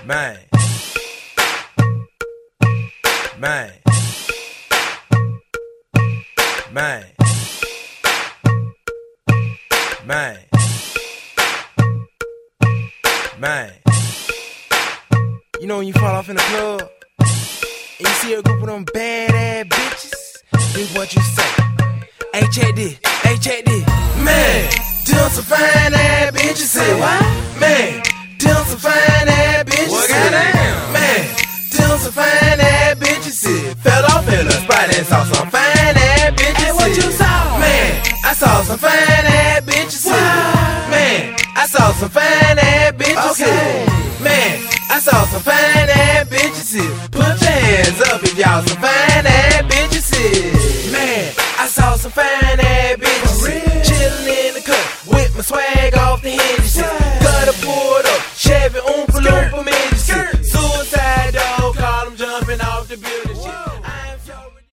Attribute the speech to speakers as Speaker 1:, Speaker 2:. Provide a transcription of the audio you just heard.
Speaker 1: Man. Man. Man. Man. Man. You know when you fall off in the club and you see a group of them bad-ass bitches, this what you say. Hey, check this. Hey, check this. Man, them some fine-ass bitches. Say what? Man, them some fine-ass bitches. What goddamn? Man, them some fine-ass bitches. Fell off in a spot and saw some fine-ass bitches. Hey, what you saw? Man, I saw some fine-ass bitches. Man, I saw some fine-ass bitches. Okay. Man, I saw some fine-ass bitches. Put your hands up if y'all some fine-ass bitches. Man, I saw some fine-ass bitches. Chillin' in the cut with my swag off the hinges. Gutter pulled up, Chevy Oompa Loompa midgets. Suicide dog, call them jumping off the building.